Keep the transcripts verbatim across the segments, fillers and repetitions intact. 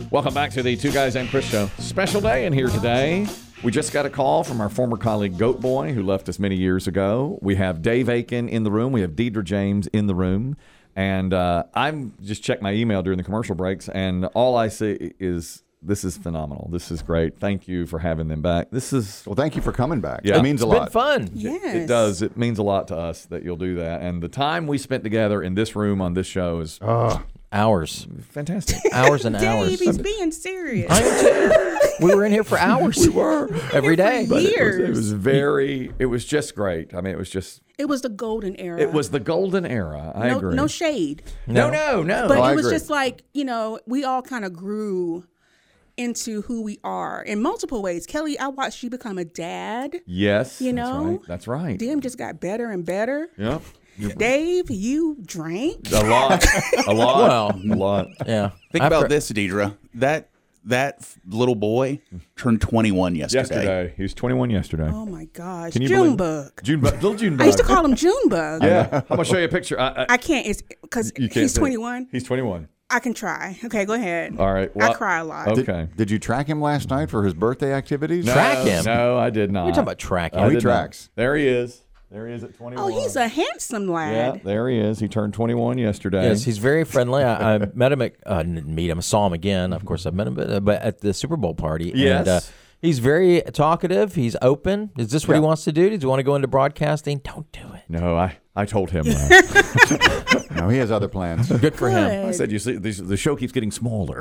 Welcome back to the Two Guys and Chris Show. Special day in here today. We just got a call from our former colleague Goat Boy, who left us many years ago. We have Dave Aiken in the room. We have Deidre James in the room. And uh, I'm just checked my email during the commercial breaks, and all I see is this is phenomenal. This is great. Thank you for having them back. This is well. Thank you for coming back. Yeah. It means it's a lot. It's been fun. Yes. It, it does. It means a lot to us that you'll do that. And the time we spent together in this room on this show is Oh. Hours. fantastic. Hours and Dave, hours. he's being serious. I am too. We were in here for hours. We were. Every day. But it was, Years. it was very, it was just great. I mean, it was just, It was the golden era. it was the golden era. I no, agree. no shade. No, no, no. But I it was agree. just like, you know, we all kind of grew into who we are in multiple ways. Kelly, I watched you become a dad. Yes. You that's know? right. That's right. Dim just got better and better. Yep. Dave, you drank. A lot. A lot. Well, a lot. Yeah. Think After- about this, Deidre. That that f- little boy turned twenty-one yesterday. Yesterday. He was twenty-one yesterday. Oh my gosh. Can you believe- Junebug. Junebug. Little Junebug. I used to call him Junebug. Yeah. I'm going to show you a picture. I, I, I can't. It's because you can't he's see it. twenty-one. He's twenty-one. I can try. Okay, go ahead. All right. I cry a lot. Okay. Did, did you track him last night for his birthday activities? No, Track him? No, I did not. We're talking about tracking. I Oh, he did not. tracks. There he is. There he is at twenty-one. Oh, he's a handsome Yeah, lad. there he is. He turned twenty-one yesterday. Yes, he's very friendly. I, I met him at uh, didn't meet him, saw him again. Of course, I met him, but, but at the Super Bowl party. Yes. And, uh, he's very talkative. He's open. Is this what Yeah. he wants to do? Does he want to go into broadcasting? Don't do it. No, I, I told him that. No, he has other plans. Good for him. I said, you see, these, the show keeps getting smaller.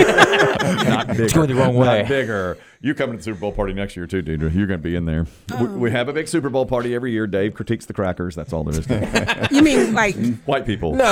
Not bigger. It's going the wrong way. Not bigger. You come to the Super Bowl party next year, too, Deidre. You're going to be in there. We, we have a big Super Bowl party every year. Dave critiques the crackers. That's all there is to it. You mean like? White people. No,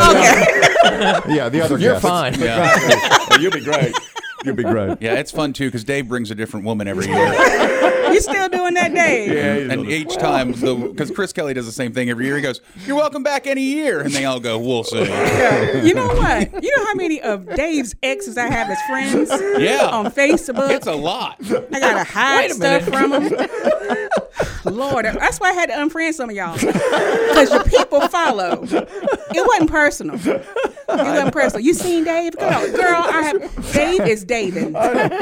Yeah, the other you're guests. fine. Yeah, Oh, you'll be great. You'll be great. yeah, it's fun too because Dave brings a different woman every year, You still doing that, Dave? Yeah, he's and a- each time, because Chris Kelly does the same thing every year. He goes, "You're welcome back any year," and they all go, "We'll see." You know what? You know how many of Dave's exes I have as friends? Yeah. On Facebook. It's a lot. I gotta hide Wait a stuff from them. Lord, that's why I had to unfriend some of y'all because your people follow. It wasn't personal. It wasn't personal. You seen Dave? Girl, girl, I have. Dave is David.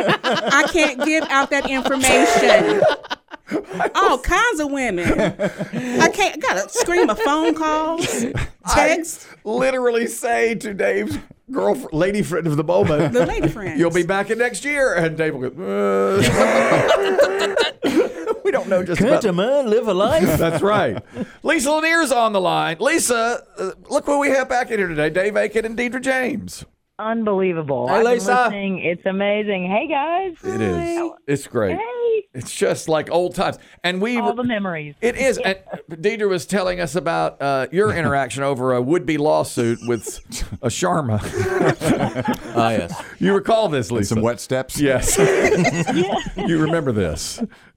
I can't give out that information. All kinds of women. I can't. I gotta scream a phone calls, text. I literally say to Dave's girlfriend, lady friend of the moment, The lady friends. you'll be back in next year. And Dave will go, uh. We don't know just about. Come on, live a life. That's right. Lisa Lanier's on the line. Lisa, uh, look what we have back in here today. Dave Aiken and Deidre James. Unbelievable. Hey, I've been Lisa. listening. It's amazing. Hey, guys. It is. It's great. Hey. It's just like old times. And we All the memories. It is. And Deidre was telling us about uh, your interaction over a would-be lawsuit with a Sharma. Ah, yes. You recall this, And Lisa? some wet steps. Yes. Yeah, You remember this.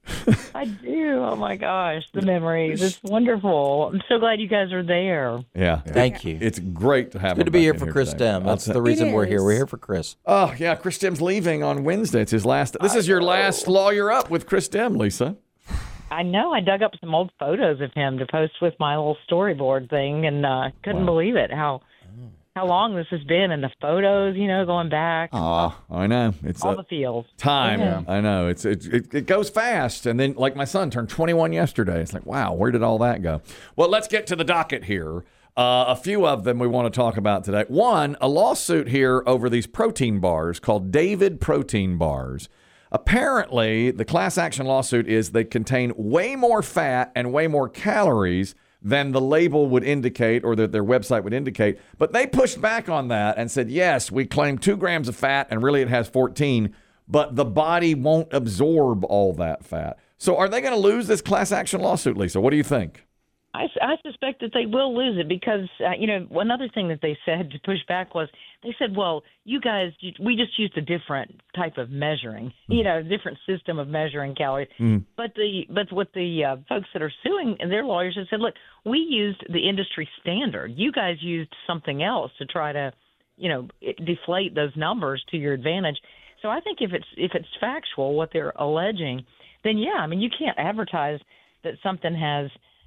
I do. Oh, my gosh. The memories. It's wonderful. I'm so glad you guys are there. Yeah. Thank you. It's great to have Good to him be back here in for Chris today. Dem. That's I'll the say- reason we're is. here. We're here for Chris. Oh, yeah. Chris Dem's leaving on Wednesday. It's his last. This is your last Lawyer Up with Chris Dem, Lisa. I know. I dug up some old photos of him to post with my little storyboard thing, and uh, couldn't believe it. How how long this has been, and the photos, you know, going back, Oh, I know. It's all a the feels. time. Yeah. I know. It's it, it, it goes fast. And then, like my son turned twenty-one yesterday. It's like, wow, where did all that go? Well, let's get to the docket here. Uh, a few of them we want to talk about today. One, a lawsuit here over these protein bars called David Protein Bars. Apparently, the class action lawsuit is they contain way more fat and way more calories than the label would indicate or that their website would indicate. But they pushed back on that and said, yes, we claim two grams of fat and really it has fourteen, but the body won't absorb all that fat. So are they going to lose this class action lawsuit, Lisa? What do you think? I, I suspect that they will lose it because, uh, you know, another thing that they said to push back was they said, well, you guys, you, we just used a different type of measuring, you know, a different system of measuring calories. Mm. But the but what the uh, folks that are suing and their lawyers have said, look, we used the industry standard. You guys used something else to try to, you know, deflate those numbers to your advantage. So I think if it's if it's factual, what they're alleging, then, yeah, I mean, you can't advertise that something has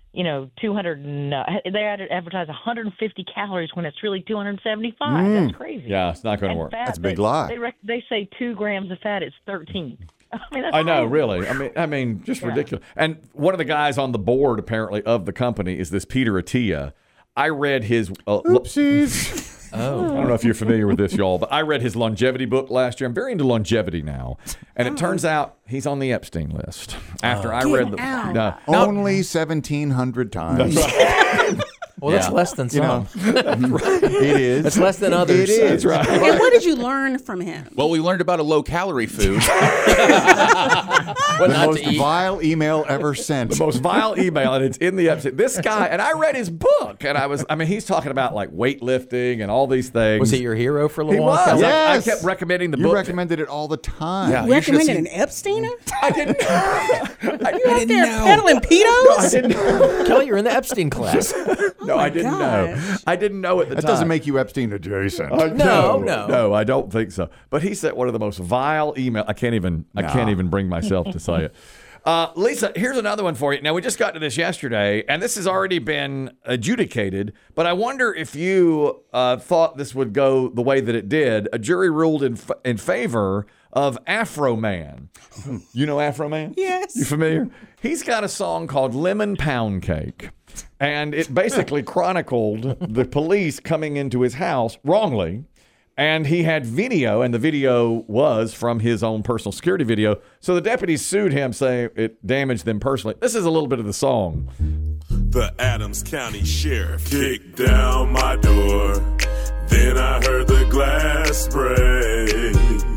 you know, two hundred and uh, they advertise one hundred fifty calories when it's really two hundred seventy-five. Mm. That's crazy. Yeah, it's not going to And work. fat, That's a big they, lie. They, rec- they say two grams of fat, it's thirteen. I mean, that's I know, crazy. really. I mean, I mean, just Yeah. ridiculous. And one of the guys on the board, apparently, of the company is this Peter Attia. I read his. Uh, Oopsies. Oh. I don't know if you're familiar with this, y'all, but I read his longevity book last year. I'm very into longevity now, and it turns out he's on the Epstein list. After I read the, out. no, Only seventeen hundred times. Well, that's Yeah. less than You know, some. it is. That's less than others. It is. that's right. And what did you learn from him? Well, we learned about a low-calorie food. What The not most to eat. vile email ever sent. The most vile email, and it's in the episode. This guy, and I read his book, and I was, I mean, he's talking about like weightlifting and all these things. Was he your hero for a He little while? was. Kelly? I- Yes. I kept recommending the You book. recommended it all the time. Yeah. You should've Recommended seen- an Epsteiner? I didn't. I, You out there know. peddling pedos? I didn't. Kelly, you're in the Epstein class. No, I didn't know. gosh. I didn't know at the That time. doesn't make you Epstein adjacent. Uh, No, no. no, I don't think so. But he sent one of the most vile email. I can't even. I Nah. can't even bring myself to say it. Uh, Lisa, here's another one for you. Now we just got to this yesterday, and this has already been adjudicated. But I wonder if you uh, thought this would go the way that it did. A jury ruled in f- in favor of Afro Man. You know Afro Man? Yes. You familiar? He's got a song called Lemon Pound Cake. And it basically chronicled the police coming into his house wrongly. And he had video, and the video was from his own personal security video. So the deputies sued him, saying it damaged them personally. This is a little bit of the song. The Adams County Sheriff kicked down my door. Then I heard the glass break.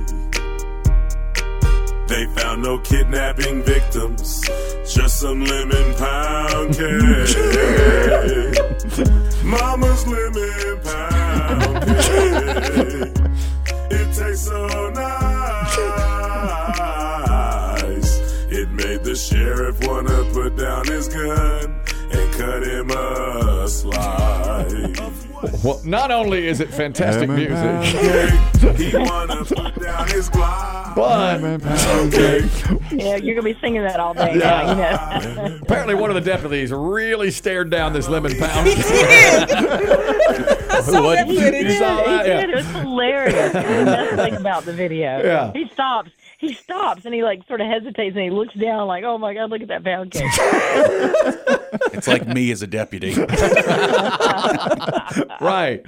They found no kidnapping victims, just some lemon pound cake. Mama's lemon pound cake. It tastes so nice. It made the sheriff wanna put down his gun and cut him a slice. Well, not only is it fantastic Lemon pound music, He wanna put down his Glock. but Yeah, you're gonna be singing that all day now. You know. apparently one of the deputies really stared down this lemon pound cake. I saw that wouldn't? footage. You saw He that? did. Yeah. It was hilarious. The best thing about the video. Yeah. He stops. He stops and he like sort of hesitates and he looks down like, oh my God, look at that pound cake. It's like me as a deputy. Right.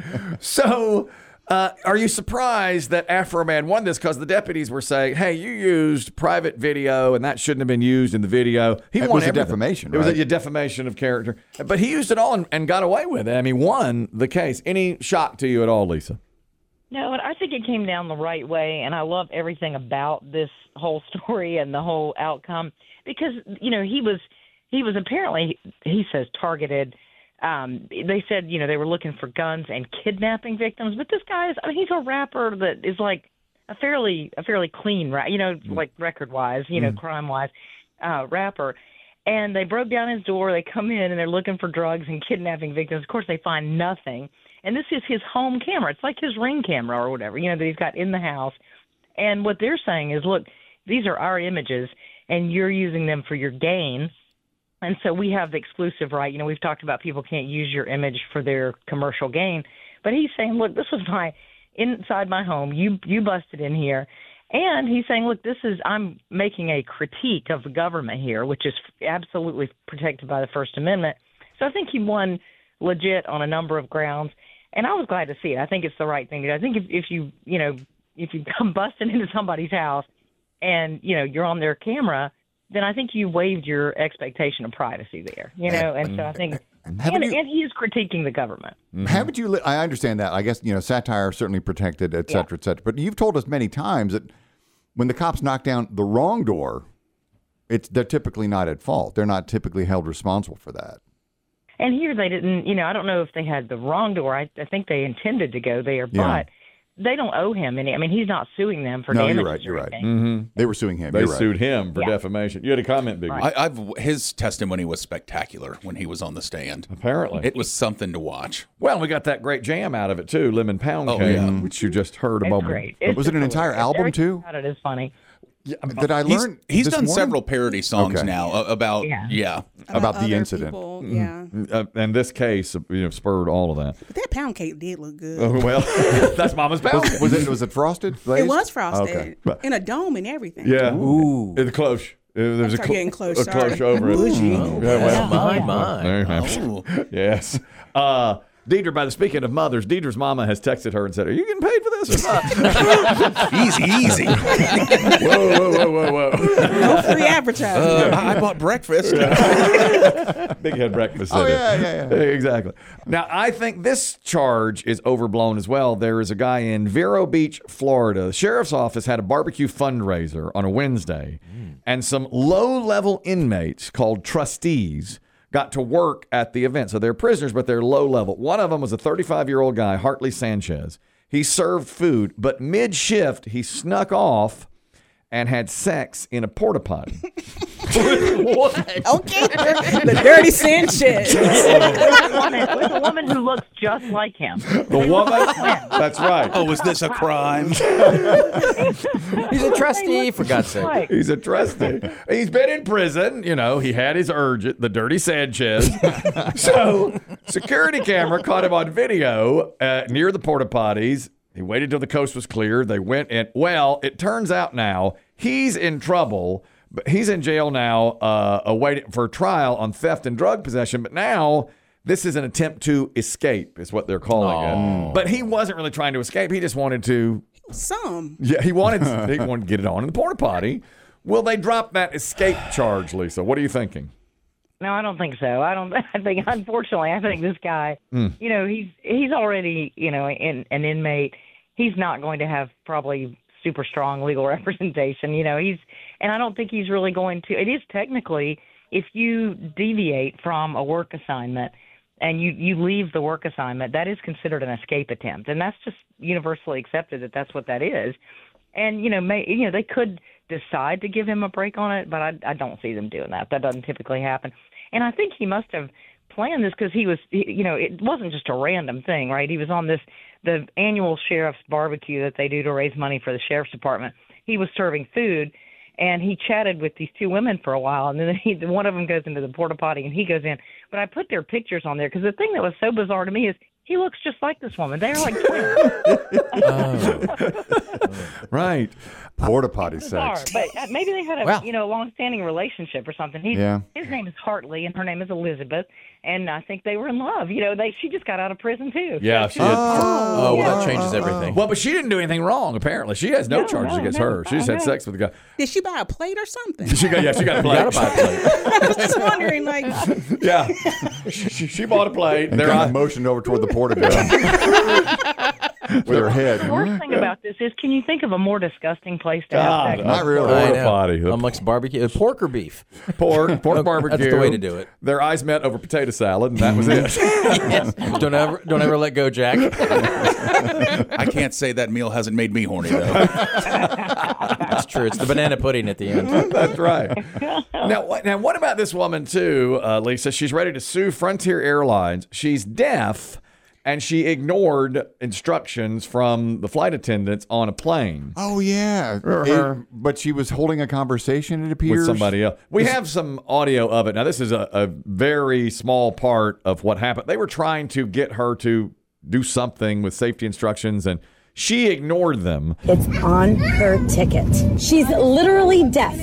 So, uh, are you surprised that Afro Man won this? Because the deputies were saying, hey, you used private video and that shouldn't have been used in the video. He It won was a everything. defamation, It was right? a defamation of character. But he used it all and, and got away with it. I mean, won the case. Any shock to you at all, Lisa? No, and I think it came down the right way, and I love everything about this whole story and the whole outcome because you know he was he was apparently he says targeted. Um, they said you know they were looking for guns and kidnapping victims, but this guy is I mean he's a rapper that is like a fairly a fairly clean ra- you know like record wise you know Mm. crime wise uh, rapper. And they broke down his door. They come in and they're looking for drugs and kidnapping victims. Of course, they find nothing. And this is his home camera. It's like his Ring camera or whatever, you know, that he's got in the house. And what they're saying is, look, these are our images, and you're using them for your gain. And so we have the exclusive right. You know, we've talked about people can't use your image for their commercial gain. But he's saying, look, this was my inside my home. You you busted in here. And he's saying, look, this is I'm making a critique of the government here, which is absolutely protected by the First Amendment. So I think he won legit on a number of grounds. And I was glad to see it. I think it's the right thing to do. I think if, if you, you know, if you come busting into somebody's house and, you know, you're on their camera, then I think you waived your expectation of privacy there, you know. And so I think, and, Haven't you- and he is critiquing the government. Haven't you? Li- I understand that. I guess you know satire is certainly protected, et cetera, et cetera. But you've told us many times that when the cops knock down the wrong door, it's they're typically not at fault. They're not typically held responsible for that. And here they didn't, you know, I don't know if they had the wrong door. I, I think they intended to go there, Yeah. but they don't owe him any. I mean, he's not suing them for No, damages you're right. or You're right. anything. They were suing him. They you're right. sued him for Yeah. defamation. You had a comment, Big. Right. I, I've his testimony was spectacular when he was on the stand. Apparently. It was something to watch. Well, we got that great jam out of it, too, Lemon Pound Oh, Cake, yeah. which you just heard a It's moment great. ago. It's Was it an just entire hilarious. album, Everything too? About it is funny. that I He's, learned. he's this done morning? several parody songs Okay. now uh, about Yeah. yeah. about the other incident. people, Yeah. Uh, and this case, you know, spurred all of that. But that pound cake did look good. Oh, well, that's Mama's pound. Was, was it was it frosted? it glazed? was frosted Okay. in a dome and everything. Yeah. Ooh. In the cloche. Uh, There's a, sorry, clo- getting close, a sorry. cloche over it. Bougie. Yeah, well, My, my. there you have it. Ooh. Yes. Uh, Deidre, by the speaking of mothers, Deidre's mama has texted her and said, "Are you getting paid for this or not?" Easy, easy. whoa, whoa, whoa, whoa, whoa! No free advertising. Uh, I bought breakfast. Big head breakfast. Oh, in it. yeah, yeah, yeah. Exactly. Now, I think this charge is overblown as well. There is a guy in Vero Beach, Florida. The sheriff's office had a barbecue fundraiser on a Wednesday, and some low-level inmates called trustees got to work at the event. So they're prisoners, but they're low-level. One of them was a thirty-five-year-old guy, Hartley Sanchez. He served food, but mid-shift, he snuck off and had sex in a porta potty. What? Okay. The dirty Sanchez. with, a woman, with a woman who looks just like him. The woman? That's right. Oh, is this a crime? He's a trustee, for God's sake. Right. He's a trustee. He's been in prison. You know, he had his urge, the dirty Sanchez. So, security camera caught him on video uh, near the porta potties. He waited till the coast was clear. They went in. Well, it turns out now he's in trouble. But he's in jail now, uh, awaiting for trial on theft and drug possession. But now this is an attempt to escape, is what they're calling Oh. it. But he wasn't really trying to escape. He just wanted to. Some. Yeah, he wanted he wanted to get it on in the porta potty. Will they drop that escape charge, Lisa? What are you thinking? No, I don't think so. I don't. I think, unfortunately, I think this guy, Mm. you know, he's he's already, you know, in, an inmate. He's not going to have probably super strong legal representation. You know, he's, and I don't think he's really going to. It is technically, if you deviate from a work assignment and you you leave the work assignment, that is considered an escape attempt, and that's just universally accepted that that's what that is. And you know, may, you know, they could decide to give him a break on it, but I, I don't see them doing that. That doesn't typically happen. And I think he must have planned this because he was, he, you know, it wasn't just a random thing, right? He was on this, the annual sheriff's barbecue that they do to raise money for the sheriff's department. He was serving food, and he chatted with these two women for a while, and then he, one of them goes into the porta potty, and he goes in. But I put their pictures on there because the thing that was so bizarre to me is he looks just like this woman. They're like twins. Right. Porta potty Bizarre, sex. but uh, maybe they had a Well. you know long-standing relationship or something. He, Yeah. His name is Hartley, and her name is Elizabeth, and I think they were in love. You know, they she just got out of prison too. Yeah, she did. Oh, well, that changes everything. Well, but she didn't do anything wrong, apparently. She has no, No, charges no, against no. her. She just Oh, had no. sex with the guy. Did she buy a plate or something? She got, yeah, she got a You gotta plate. buy a plate. I was just wondering, like, Yeah. she, she- she bought a plate. And Their kind eye- of motioned over toward the porta with her head. The worst thing about this is, can you think of a more disgusting place to God, have sex? Not really. I Porta know. potty. The Amongst barbecue, uh, pork or beef? pork, pork barbecue. That's the way to do it. Their eyes met over potato salad, and that was it. Yes. Don't ever, don't ever let go, Jack. I can't say that meal hasn't made me horny though. That's true. It's the banana pudding at the end. That's right. Now, what, now, what about this woman too, uh, Lisa? She's ready to sue Frontier Airlines. She's deaf, and she ignored instructions from the flight attendants on a plane Oh yeah, Uh-huh. It- but she was holding a conversation. It appears with somebody else. We have some audio of it. Now, this is a, a very small part of what happened. They were trying to get her to do something with safety instructions, and she ignored them. It's on her ticket. She's literally deaf.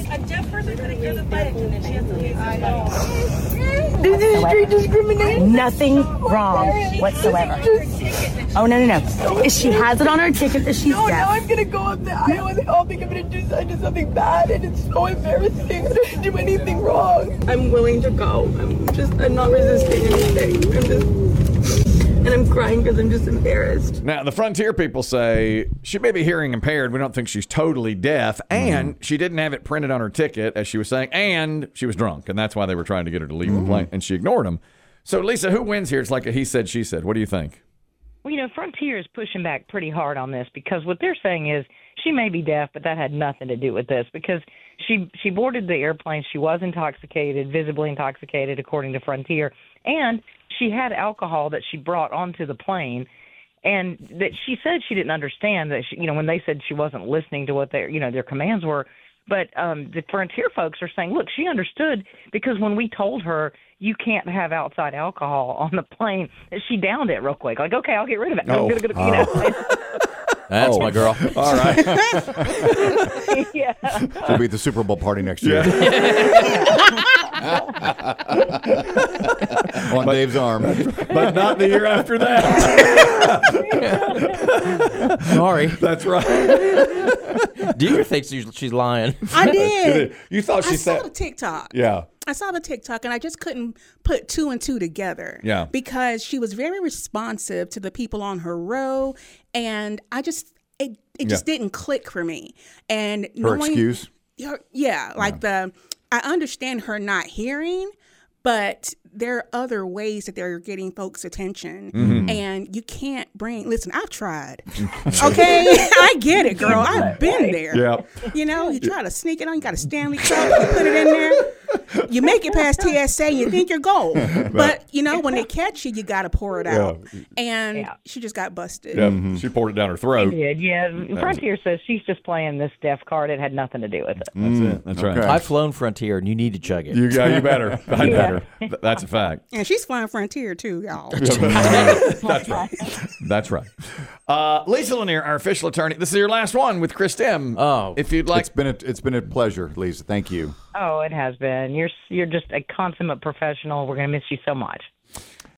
This is street discrimination. Nothing wrong whatsoever. Oh, no, no, no. She has it on her ticket that she's No, deaf. now I'm gonna go up there. I know they all think I'm gonna do, I did something bad, and it's so embarrassing. I didn't do anything wrong. I'm willing to go. I'm just, I'm not resisting anything. I'm just, and I'm crying because I'm just embarrassed. Now, the Frontier people say she may be hearing impaired. We don't think she's totally deaf. And she didn't have it printed on her ticket, as she was saying. And she was drunk. And that's why they were trying to get her to leave the plane. And she ignored them. So, Lisa, who wins here? It's like a he said, she said. What do you think? Well, you know, Frontier is pushing back pretty hard on this because what they're saying is she may be deaf, but that had nothing to do with this because she she boarded the airplane. She was intoxicated, visibly intoxicated, according to Frontier, and she had alcohol that she brought onto the plane, and that she said she didn't understand that she, you know, when they said she wasn't listening to what their you know their commands were. But um, the Frontier folks are saying, look, she understood because when we told her you can't have outside alcohol on the plane, she downed it real quick. Like, okay, I'll get rid of it. Oh. I'm gonna, gonna, you know. That's Oh. my girl. All right. Yeah. She'll be at the Super Bowl party next year. On Dave's arm. But not the year after that. Sorry. That's right. Deidre thinks she's, she's lying. I did. You thought she I saw said. the TikTok. Yeah. I saw the TikTok and I just couldn't put two and two together. Yeah. Because she was very responsive to the people on her row, and I just it it just Yeah. didn't click for me. And Her knowing, excuse? her- yeah, like the I understand her not hearing, but there are other ways that they're getting folks' attention, Mm-hmm. and you can't bring. Listen, I've tried. Okay, I get it, girl. I've been there. Yep. You know, you try to sneak it on. You got a Stanley Cup. You put it in there. You make it past T S A, and you think you're gold. But you know, when they catch you, you got to pour it out. And Yeah. she just got busted. Yep. She poured it down her throat. Did, yeah. Frontier says she's just playing this deaf card. It had nothing to do with it. That's it. That's right. Okay. I've flown Frontier, and you need to chug it. You, yeah, you better. I better. Th- That's a fact. And she's flying Frontier too, y'all. That's right. That's right. Uh, Lisa Lanier, our official attorney. This is your last one with Chris Tim. Oh. If you'd like. It's been a, it's been a pleasure, Lisa. Thank you. Oh, it has been. You're you're just a consummate professional. We're going to miss you so much.